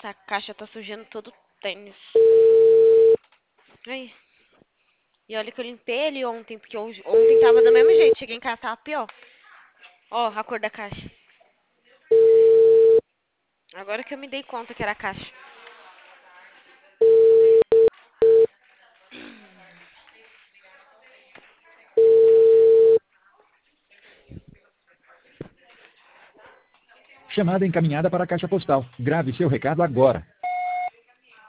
Nossa, a caixa tá sujando todo o tênis. Ai. E olha que eu limpei ele ontem, porque ontem tava do mesmo jeito. Cheguei em casa, tava pior. Ó, a cor da caixa. Agora que eu me dei conta que era a caixa. Chamada encaminhada para a caixa postal. Grave seu recado agora.